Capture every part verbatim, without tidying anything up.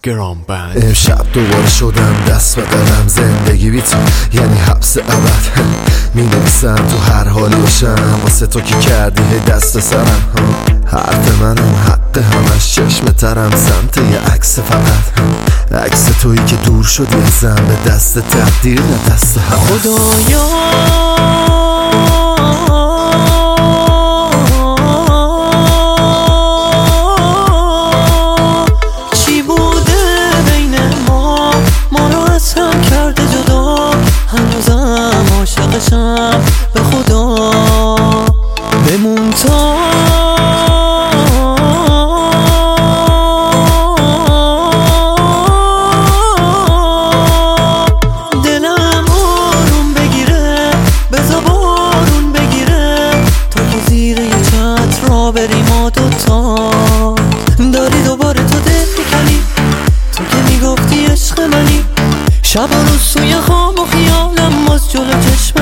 گرام بند. امشب دوباره شدم دست به قلم، زندگی بی تو یعنی حبس ابد. می نویسم تو هر حالی باشم، واسه تو که کردی هی دست سرم. حرف منم حق همش، چشم ترم سمت یه عکس فقط، عکس تویی که دور شدی ازم، به دست تقدیر نه دست هم. خدایا چی بوده بین ما، ما رو از هم کرده جدا. هنوزم عاشقشم به خدا، بمون تا بریم و دوتا. داری دوباره تو دل میکنی، تو که میگفتی عشق منی. شب و روز توی خواب و خیالم باز جلو چشم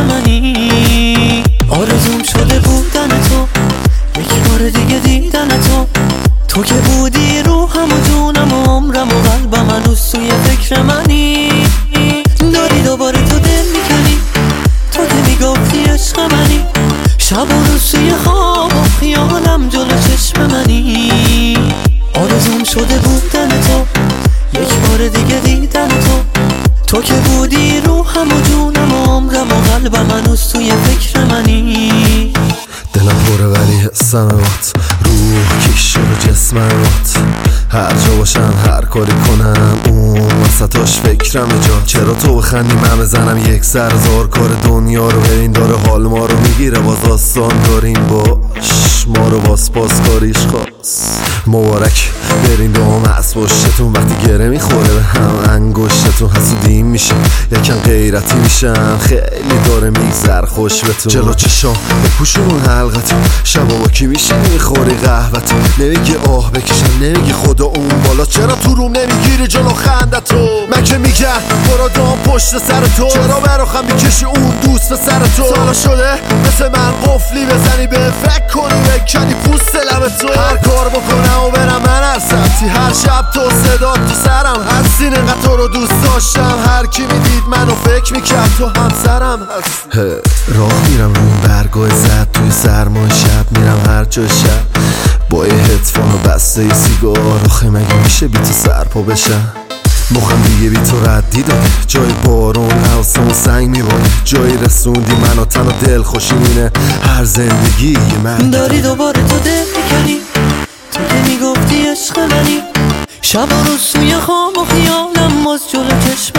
منی. آرزوم شده بودن تو، یک بار دیگه دیدن تو. تو که بودی روحم و جونم و عمرم و قلبم، هنوز توی فکر منی. داری دوباره تو دل میکنی، تو که میگفتی عشق منی. شب و روز توی خواب و خیالم جلو چشم منی. آرزوم شده بودن تو، یک بار دیگه دیدن تو. تو که بودی روحم و جونم و عمرم و قلبم، هنوز توی فکر منی. دلم پره ولی حسم بات، روح کش شده جسمم بات. هر جا باشم هر کاری کنم اون وسطاش فکرم جا. چرا تو بخندی من بزنم یک سر زار، کار دنیا رو ببین داره حال ما رو میگیره. باز آسان داریم باش ما رو باز باز کاریش خواست. مبارک برین دوم از پشتتون، وقتی گره میخوره به هم انگشتتون. حسودیم میشه یکم غیرتی میشم، خیلی داره میگذر خوش بهتون. جلو چشام بپوشون حلقتون، شبا با کی میشینی میخوری قهوتون. نمیگی آه بکشم، نمیگی خدا اون بالا، چرا تو روم نمیگیری جلو خندتو. من که میگم برو دام پشت سر تو، چرا براخم میکشی اون دوست سر تو. سالا شده مثل من قفلی بزنی به فکر کنی بکنی پوست لب تو. هر کار بکنم و برم من هر سمتی، هر شب تو صدا تو سرم هستی. نقدر تو رو دوست داشتم، هر کی میدید منو فکر میکرد تو همسرم هست. راه میرم رو اون برگاه زد، توی سرمای شب میرم هر جا شب با یه هدفون و بسته ی سیگار. آخه مگه میشه بی تو سرپا بشم؟ مخم دیگه بی تو ردی داره، جای بارون حواسم و سنگ میباره. جایی رسوندی من و تن و دل خوشی مینه هر زندگی یه من. داری دوباره تو دل میکنی، تو که میگفتی عشق منی. شب و روز توی خواب و خیالم باز جلو چشم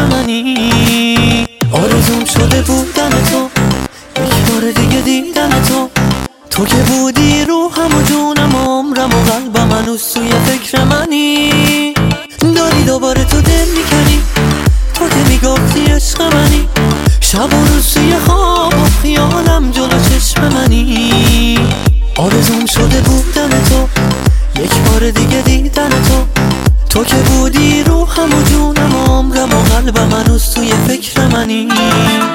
منی. آرزوم شده بودن تو، یک بار دیگه دیدن تو. تو که بودی روحم و جونم و عمرم و قلبم، هنوز توی فکر منی. داری دوباره تو دل میکنی، تو که میگفتی عشق منی. شب و روز توی خواب و خیالم جلو چشم منی. آرزوم شده بودن تو، یک بار دیگه دیدن تو. تو که بودی روحم و جونم و عمرم و قلبم، هنوز توی فکر منی.